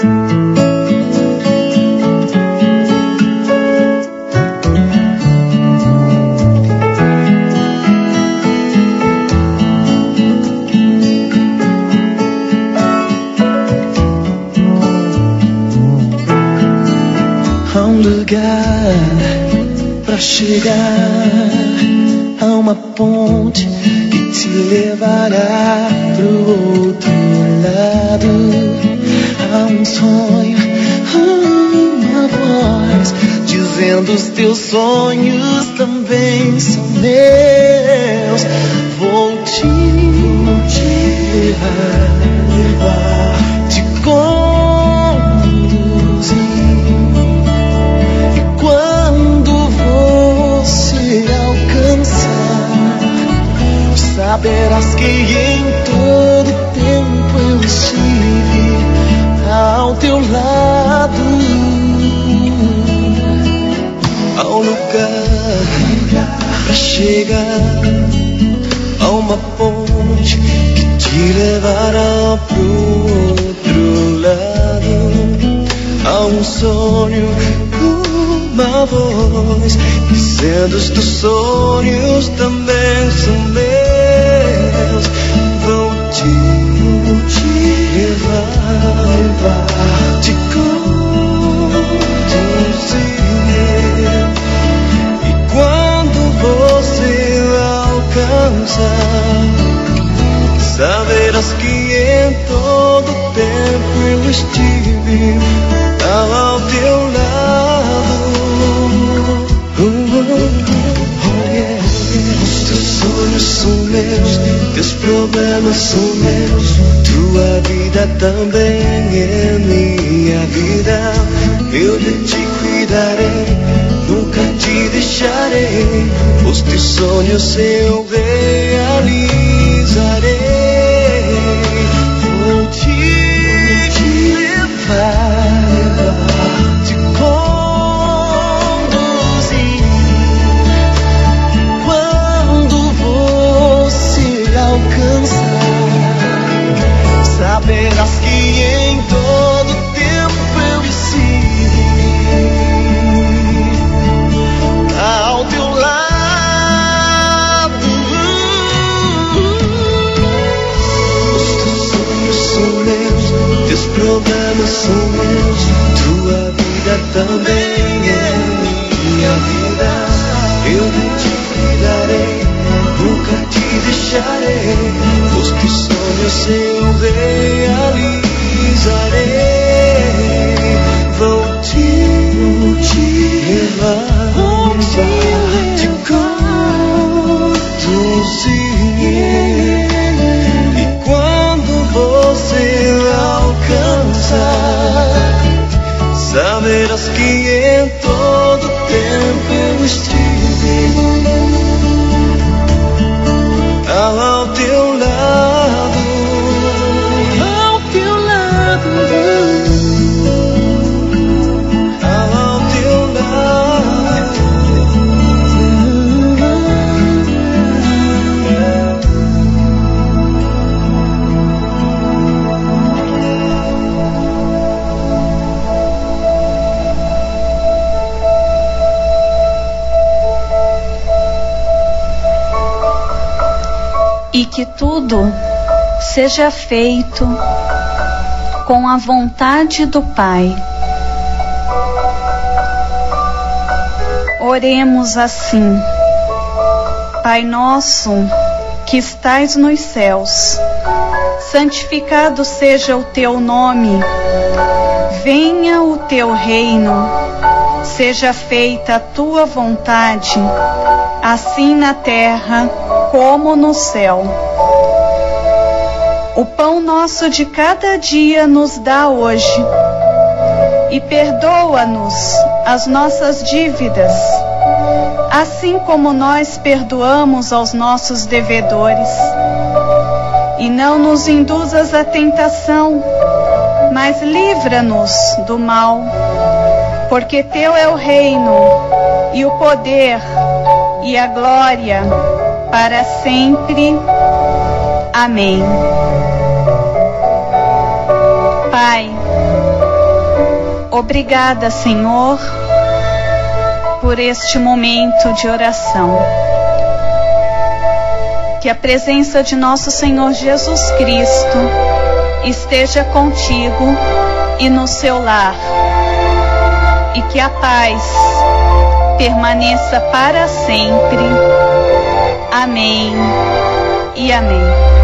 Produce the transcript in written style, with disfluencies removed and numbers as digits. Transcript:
Pra chegar a uma ponte que te levará pro outro lado. Há um sonho, uma voz dizendo: os teus sonhos também são meus. Vou te levar, te saberás que em todo tempo eu estive ao teu lado. Há um lugar pra chegar, a uma ponte que te levará pro outro lado. Há um sonho, uma voz dizendo: os teus sonhos também são meus. Vou te levar, te conduzir. E quando você alcançar, saberás que em todo tempo eu estive ao teu lado. Os teus sonhos são meus, teus problemas são meus, tua vida também é minha vida. Eu de ti cuidarei, nunca te deixarei. Os teus sonhos eu realizarei. Vou te levar, te conduzir. Quando você alcançar, saberás que em todo tempo eu estive ao teu lado. Os teus sonhos são meus, teus problemas são meus, tua vida também é minha vida. Eu de ti cuidarei, nunca te deixarei. Os teus sonhos eu realizarei. Vou te levar, te conduzir. E quando você alcançar, saberás que em todo tempo eu estive ao teu lado, ao teu lado, ao teu lado. E que tudo seja feito com a vontade do Pai. Oremos assim: Pai nosso que estais nos céus, santificado seja o teu nome. Venha o teu reino. Seja feita a tua vontade, assim na terra como no céu. O pão nosso de cada dia nos dá hoje, e perdoa-nos as nossas dívidas, assim como nós perdoamos aos nossos devedores. E não nos induzas à tentação, mas livra-nos do mal, porque teu é o reino, e o poder, e a glória, para sempre. Amém. Pai, Obrigada, Senhor, por este momento de oração. Que a presença de nosso Senhor Jesus Cristo esteja contigo e no seu lar. E que a paz permaneça para sempre. Amém e amém.